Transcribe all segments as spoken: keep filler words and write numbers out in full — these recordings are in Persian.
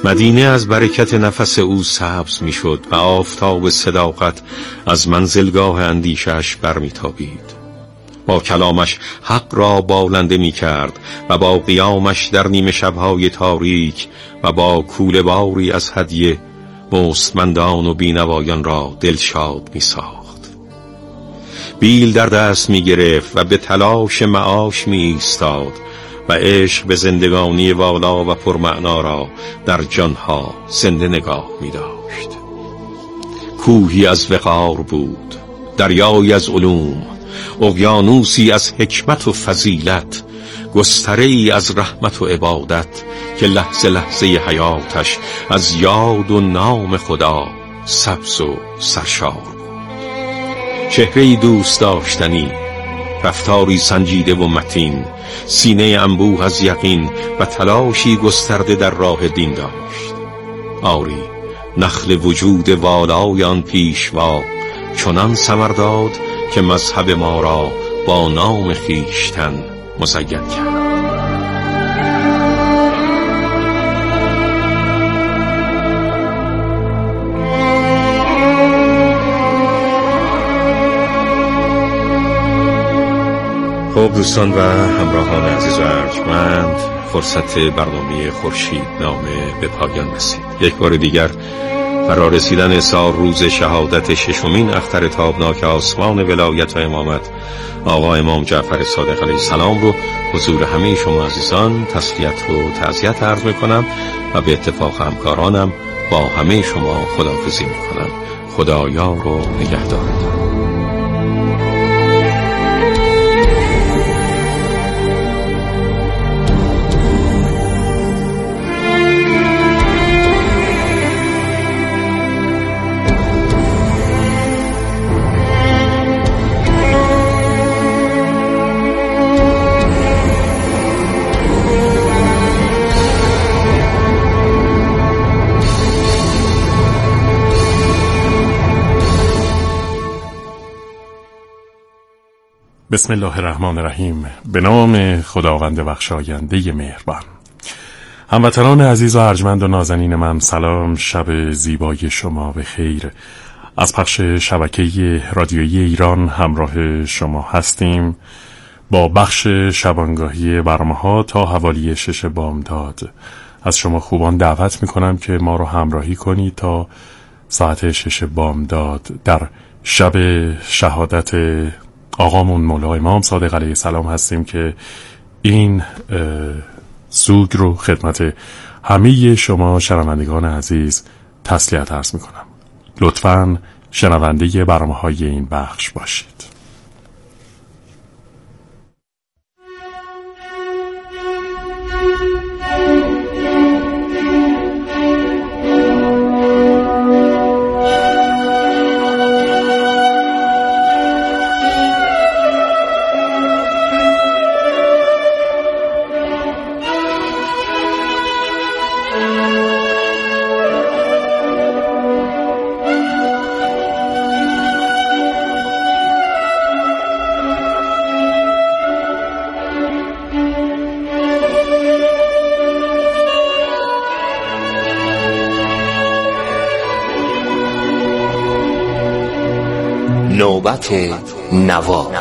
مدینه از برکت نفس او سبز می شد و آفتاب صداقت از منزلگاه اندیشش برمیتابید. با کلامش حق را بالنده می کرد و با قیامش در نیمه شبهای تاریک و با کوله باری از هدیه مستمندان و بینوایان را دلشاد می ساخت. بیل در دست می گرفت و به تلاش معاش می ایستاد و عشق به زندگانی والا و پرمعنا را در جانها زنده نگاه می داشت. کوهی از وقار بود، دریایی از علوم، اقیانوسی از حکمت و فضیلت، گستره‌ای از رحمت و عبادت که لحظه لحظه حیاتش از یاد و نام خدا سبز و سرشار بود. چهره‌ای دوست داشتنی، رفتاری سنجیده و متین، سینه انبوه از یقین و تلاشی گسترده در راه دین داشت. آری نخل وجود والای آن پیشوا چنان ثمر داد که مذهب ما را با نام خویشتن مزین کرد. خب دوستان و همراهان عزیز و ارجمند، فرصت برنامه خورشید نامه به پایان رسید. یک بار دیگر فرا رسیدن سال روز شهادت ششمین اختر تابناک آسمان ولایت و امامت آقا امام جعفر صادق علیه السلام رو حضور همه شما عزیزان تسلیت و تعزیت عرض میکنم و به اتفاق همکارانم با همه شما خداحافظی میکنم. خدایا رو نگهدار. بسم الله الرحمن الرحیم. به نام خداوند بخشاینده مهربان. هموطنان عزیز و ارجمند و نازنین من، سلام، شب زیبای شما به خیر. از پخش شبکه رادیویی ایران همراه شما هستیم با بخش شبانگاهی برنامه‌ها تا حوالی شش بامداد. از شما خوبان دعوت میکنم که ما رو همراهی کنید تا ساعت شش بامداد در شب شهادت آقامون مولا امام صادق علیه السلام هستیم که این سوگ رو خدمت همه شما شنوندگان عزیز تسلیت عرض میکنم. لطفاً شنونده برنامه‌های این بخش باشید. نوبت نوا.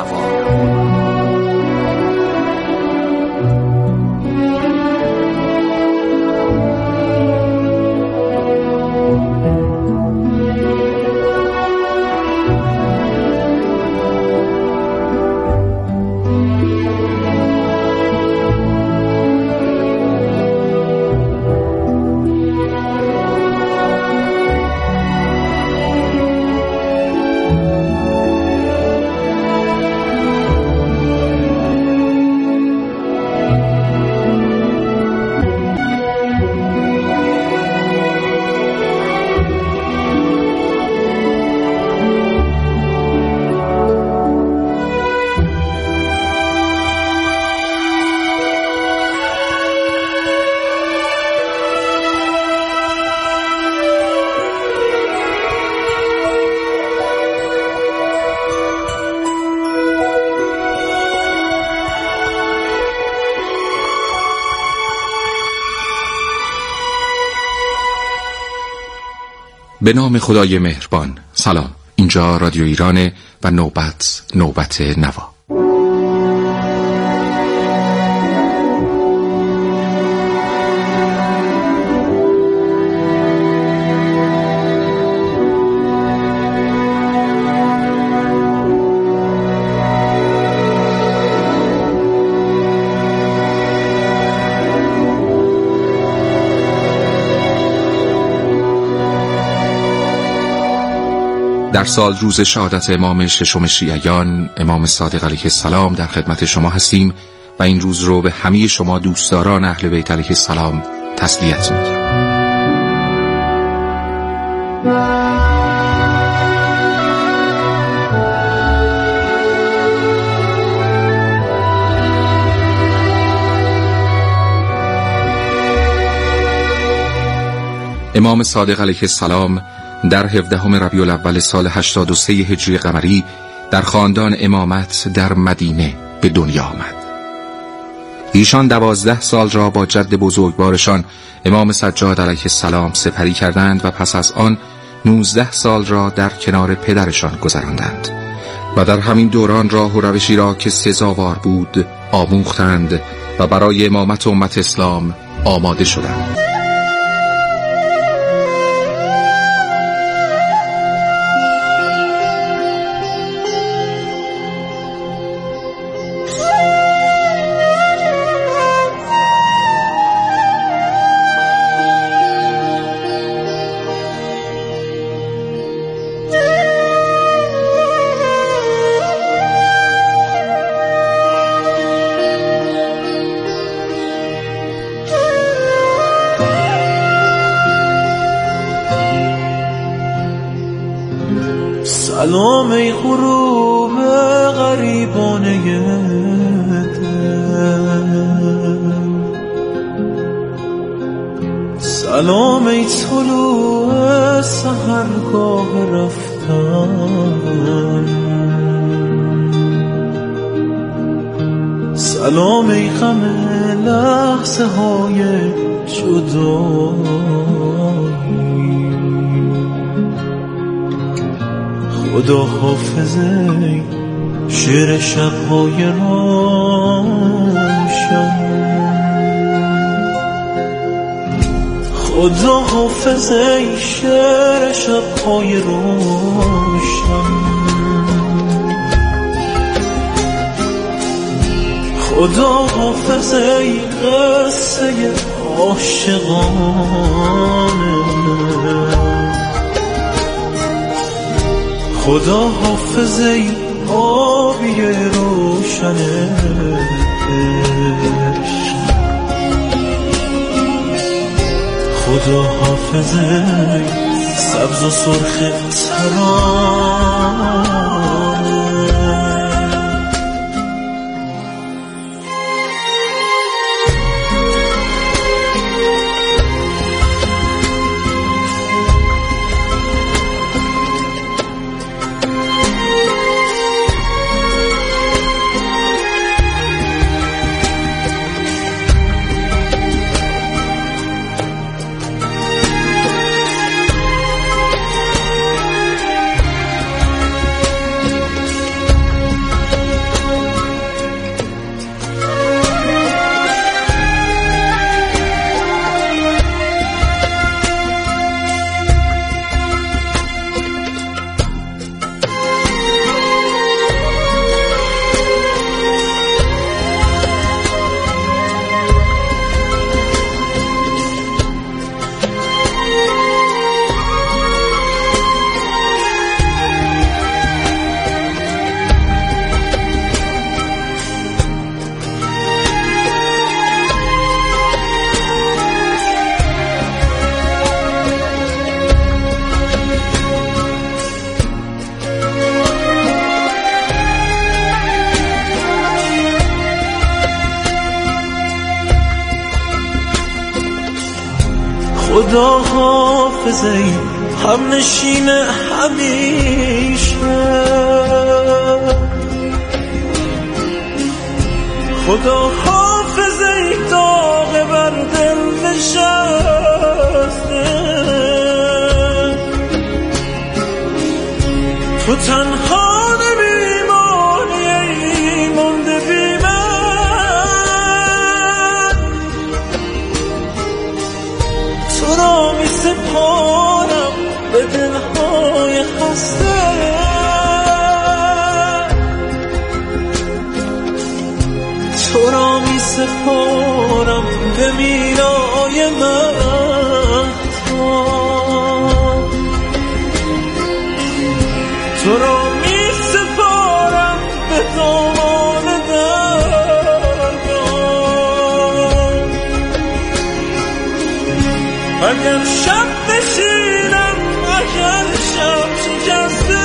به نام خدای مهربان. سلام، اینجا رادیو ایرانه و نوبت نوبت نوا. در سال روز شهادت امام ششم شیعیان امام صادق علیه السلام در خدمت شما هستیم و این روز رو به همه شما دوستداران اهل بیت علیه السلام تسلیت میگیم. امام صادق علیه السلام در هفدهم ربیع الاول سال هشتاد و سه هجری قمری در خاندان امامت در مدینه به دنیا آمد. ایشان دوازده سال را با جد بزرگوارشان امام سجاد علیه السلام سپری کردند و پس از آن نوزده سال را در کنار پدرشان گذراندند و در همین دوران راه و روشی را که سزاوار بود آموختند و برای امامت امت اسلام آماده شدند. سلام ای غروب غریبانه دل، سلام ای طلوع سحرگاه رفتن، سلام ای غم لحظه های جدایی، خدا حافظه شعر شب‌های روشن، خدا حافظه شعر شب‌های روشن، خدا حافظه قصه عاشقانه، خدا حافظه آبی روشنه، خدا حافظه سبز و سرخ ترانه. خدا حافظه هم نشین همیشه، خدا حافظه داغ بر دل نشسته، شکسته تو را می سپارم به میرای مهتاب تو را می سپارم به دامان درگاه اگر شب بشینم اگر شب شکسته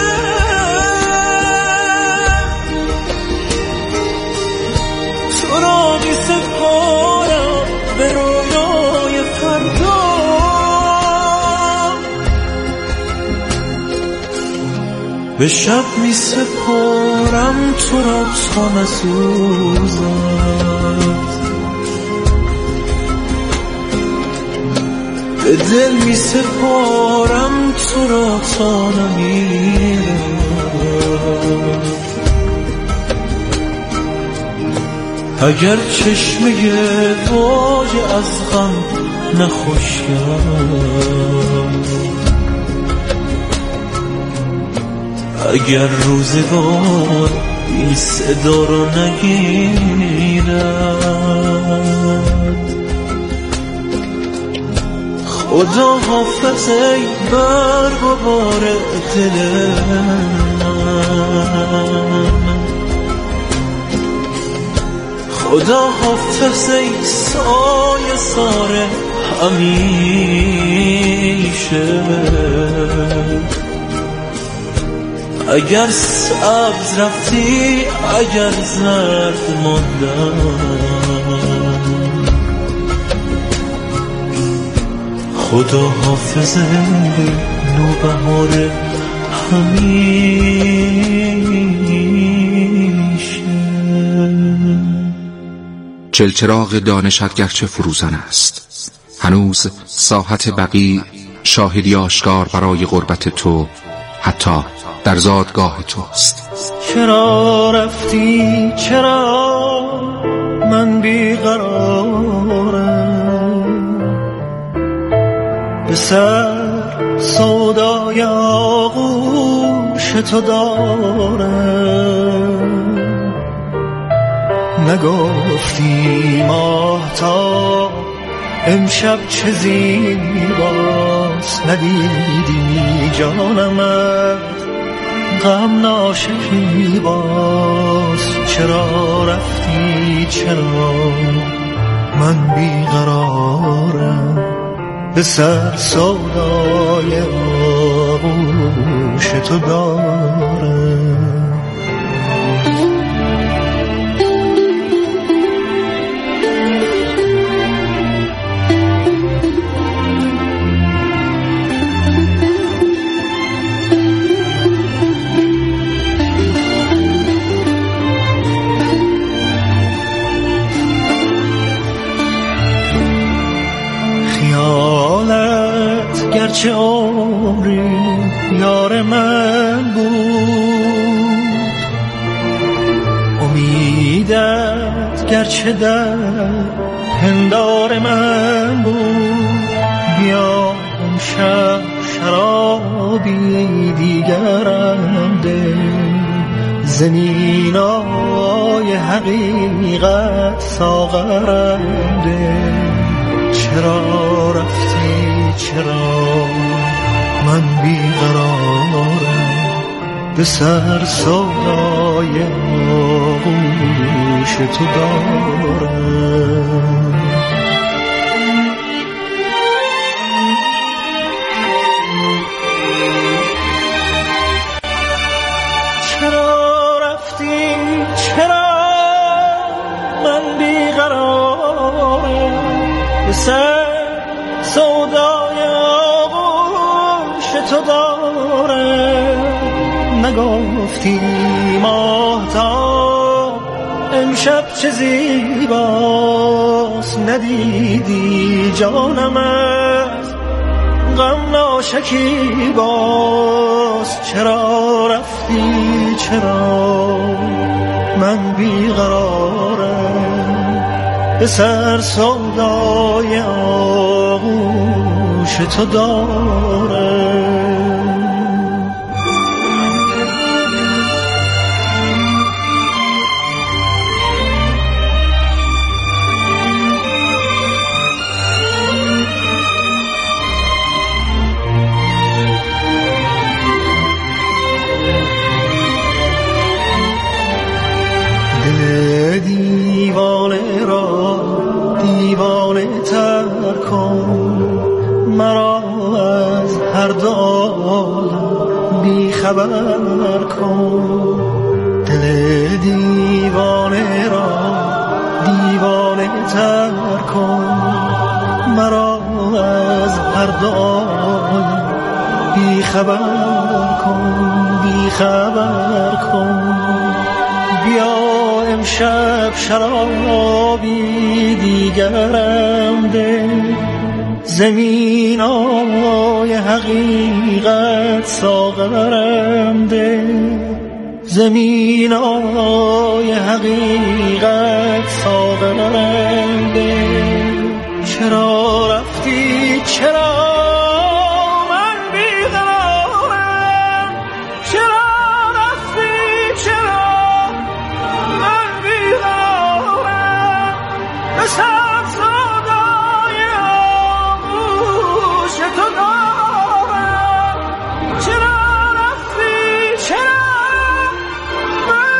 تو را می سپارم به رویای فردا به شب می سپارم تو را تا نسوزد به دل می سپارم تو را تا نمیرد اگر چشمه واژه از غم نخشکم اگر روزگار این صدا رو نگیرد خدا حافظ ای برگ و بار دل من خدا حافظ ای سایه سار همیشه اگر سبز رفتی اگر زرد ماندم خدا حافظ نوبهار همیشه. چلچراغ دانشت گرچه فروزان است، هنوز ساحت بقیع شاهدی آشکار برای غربت تو حتی در زادگاه توست. چرا رفتی چرا من بیقرارم، به سر سودای آغوش تو دارم. نگفتی ماهتاب امشب چه زیباست، ندیدی جانمت غم ناشکیباست. چرا رفتی چرا من بیقرارم، به سر سودای آغوش تو دارم. گرچه عمری یار من بود، امیدت گرچه در پندار من بود. بیا امشب شرابی دیگرم ده، زمینای حقیقت ساغرم ده. چرا رفتی چرا من بیقرارم، به سر سودای آغوش تو دارم. چرا رفتی چرا من بیقرارم، به سر سودای آغوش تو دارم. نگفتی ماهتاب امشب چه زیباست، ندیدی جانمت غم ناشکیباست. چرا رفتی چرا من بیقرارم، به سر سودای آغوش تو دارم. تر کن، مرا از هر دو عالم بی خبر کن. دل دیوانه را دیوانه تر کن، مرا از هر دو عالم بی خبر کن، بی خبر کن. بیا امشب شرابی دیگرم ده، زمین آی حقیقت ساغرم ده، زمین آی حقیقت ساغرم ده. چرا رفتی چرا من بیقرارم، چرا رفتی چرا من بیقرارم. بسر صدای آغوش تو دارم، چرا رفتی چرا من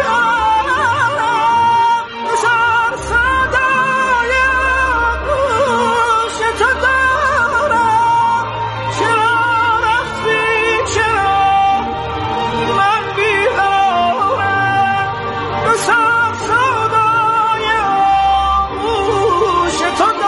بیقرارم. بسر صدای آغوش تو دارم، چرا رفتی چرا من بیقرارم. بسر صدای آغوش تو دارم.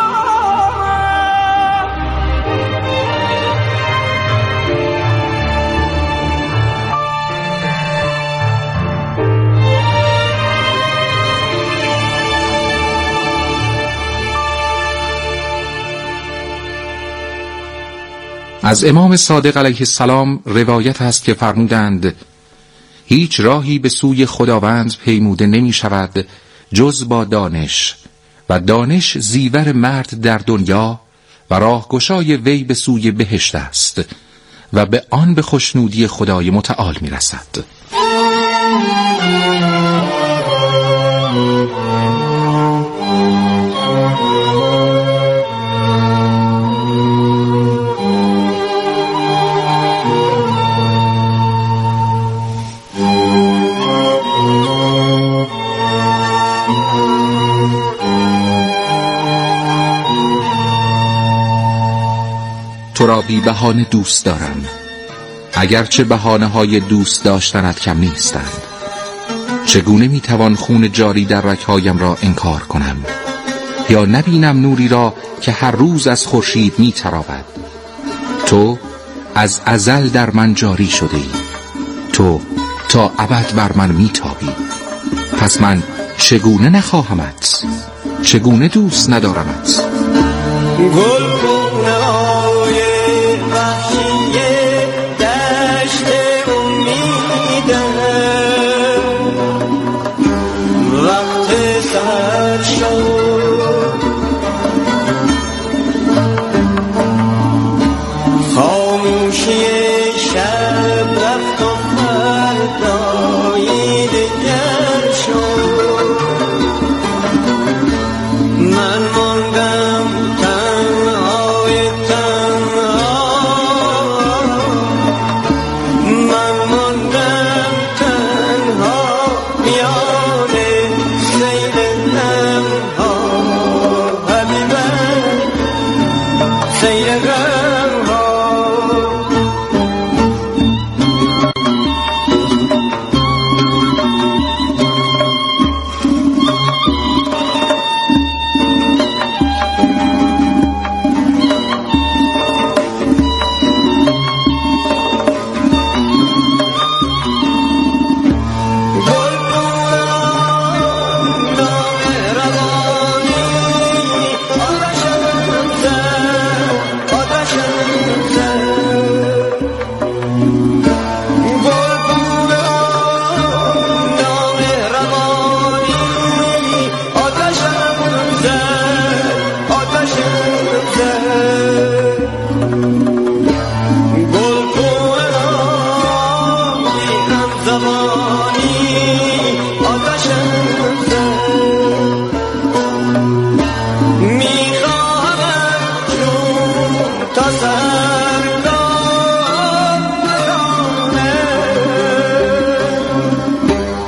از امام صادق علیه السلام روایت است که فرمودند هیچ راهی به سوی خداوند پیموده نمی شود جز با دانش، و دانش زیور مرد در دنیا و راهگشای وی به سوی بهشت است و به آن به خوشنودی خدای متعال می رسد. تو را بی بهانه دوست دارم، اگرچه بهانه های دوست داشتنت کم نیستند. چگونه میتوان خون جاری در رگ‌هایم را انکار کنم، یا نبینم نوری را که هر روز از خورشید میتراود. تو از ازل در من جاری شده ای، تو تا ابد بر من میتابی. پس من چگونه نخواهمت، چگونه دوست ندارمت. گل بونای وحشی دشت امیدم، وقت سحر شد خاموشی شب رفت و فردایی دگر شد. من ماندم تنهای تنها، من ماندم تنها میان سیل غمها. حبیبم سیل غمها.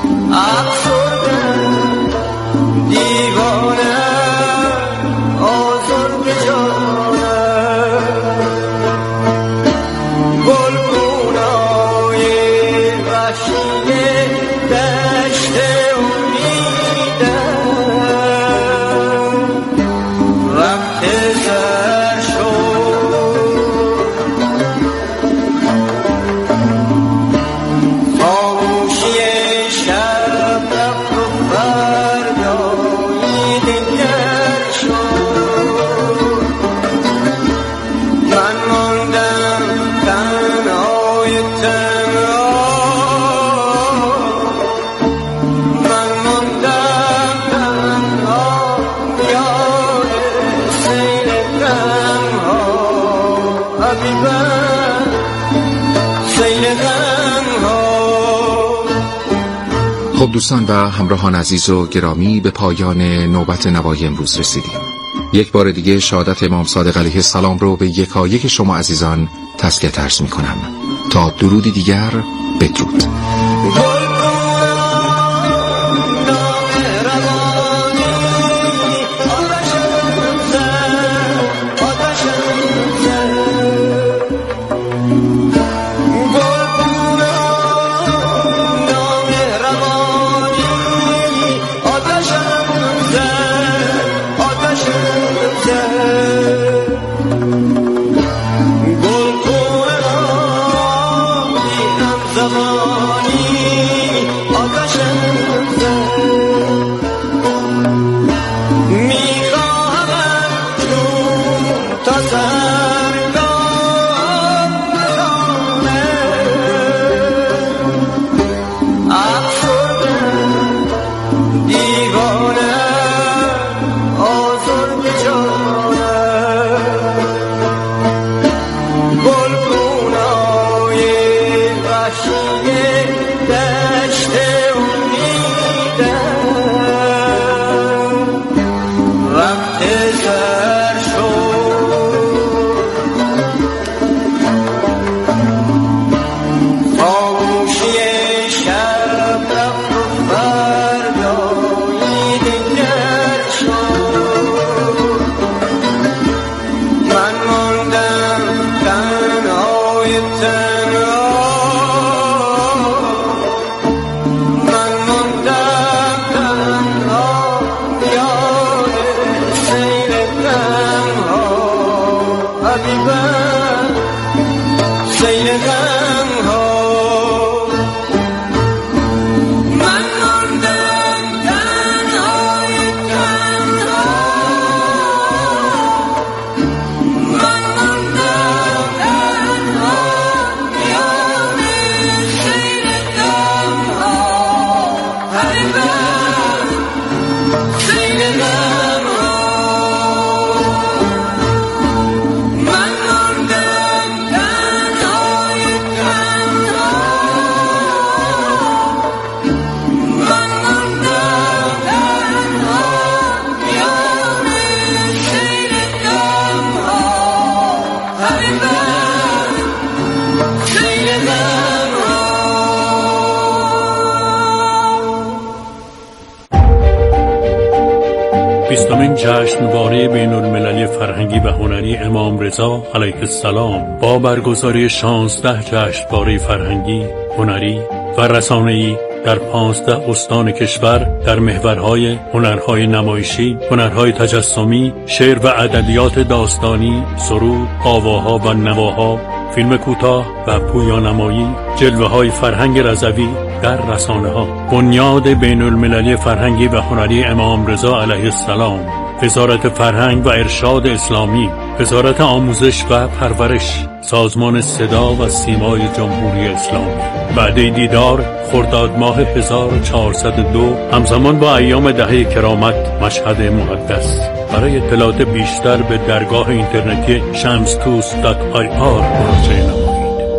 دیوانه حبیبم سیل غم ها. خب دوستان و همراهان عزیز و گرامی، به پایان نوبت نوای امروز رسیدیم. یک بار دیگه شهادت امام صادق علیه السلام رو به یکایک شما عزیزان تسلیت عرض می کنم. تا درودی دیگر، بدرود. بیستمین جشنواره بین المللی فرهنگی و هنری امام رضا علیه السلام با برگزاری شانزده جشنواره فرهنگی، هنری و رسانه‌ای در پانزده استان کشور در محورهای هنرهای نمایشی، هنرهای تجسمی، شعر و ادبیات داستانی، سرود، آواها و نواها، فیلم کوتاه و پویانمایی، جلوه‌های فرهنگ رضوی در رسانه‌ها. بنیاد بین المللی فرهنگی و هنری امام رضا علیه السلام، وزارت فرهنگ و ارشاد اسلامی، وزارت آموزش و پرورش، سازمان صدا و سیمای جمهوری اسلامی. وعده دیدار خرداد ماه هزار و چهارصد و دو همزمان با ایام دهه کرامت مشهد مقدس. برای اطلاعات بیشتر به درگاه اینترنتی شمستوس دات آی آر مراجعه نمایید.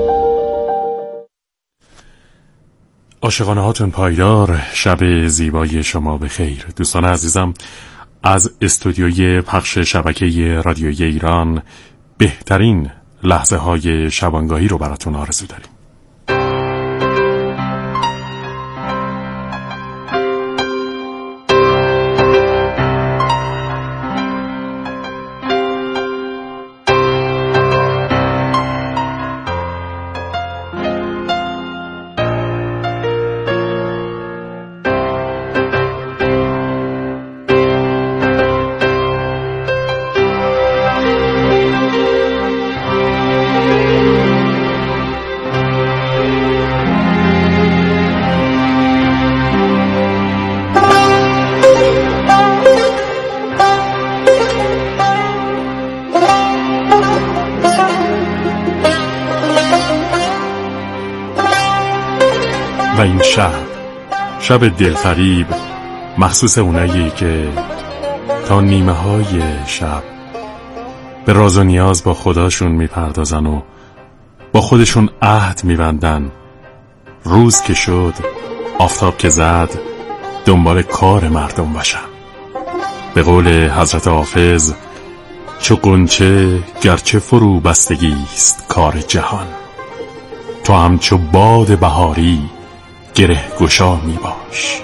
عاشقانه هاتون پایدار، شب زیبای شما بخیر. دوستان عزیزم، از استودیوی پخش شبکه رادیویی ایران بهترین لحظه های شبانگاهی رو براتون آرزو داریم. و این شب شب دلفریب مخصوص اونایی که تا نیمه های شب به راز و نیاز با خداشون میپردازن و با خودشون عهد میبندن. روز که شد، آفتاب که زد، دنبال کار مردم باشن. به قول حضرت حافظ، چو غنچه گرچه فرو بستگی است کار جهان، تو همچو باد بهاری گره گشا می باش.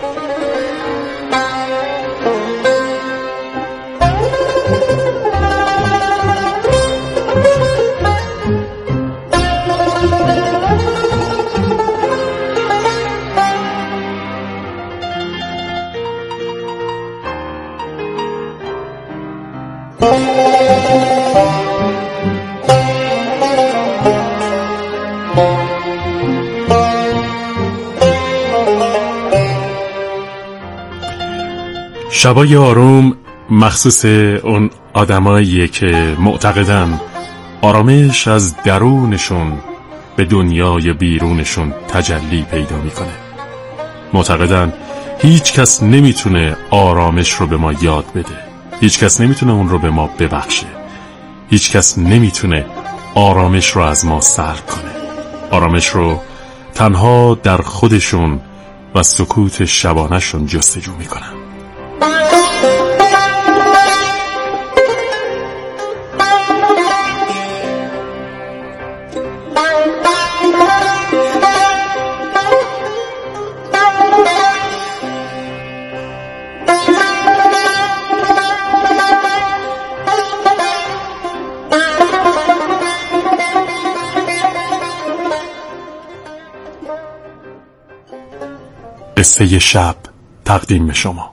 شبای آروم مخصوص اون آدماییه که معتقدن آرامش از درونشون به دنیای بیرونشون تجلی پیدا میکنه. معتقدن هیچ کس نمیتونه آرامش رو به ما یاد بده، هیچ کس نمیتونه اون رو به ما ببخشه، هیچ کس نمیتونه آرامش رو از ما سلب کنه. آرامش رو تنها در خودشون و سکوت شبانه‌شون جستجو میکنن. قصه شب تقدیم به شما.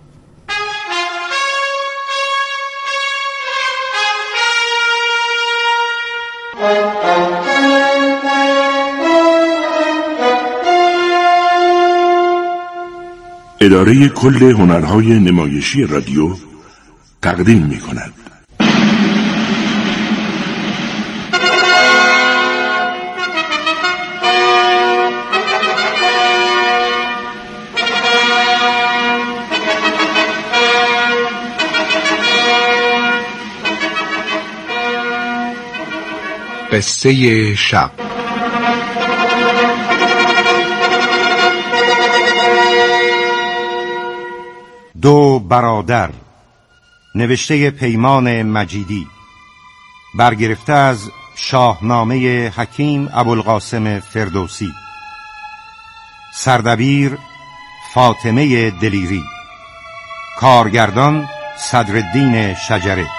اداره کل هنرهای نمایشی رادیو تقدیم می کند. قصه شب. دو برادر، نوشته پیمان مجیدی، برگرفته از شاهنامه حکیم ابوالقاسم فردوسی، سردبیر فاطمه دلیری، کارگردان صدرالدین شجره.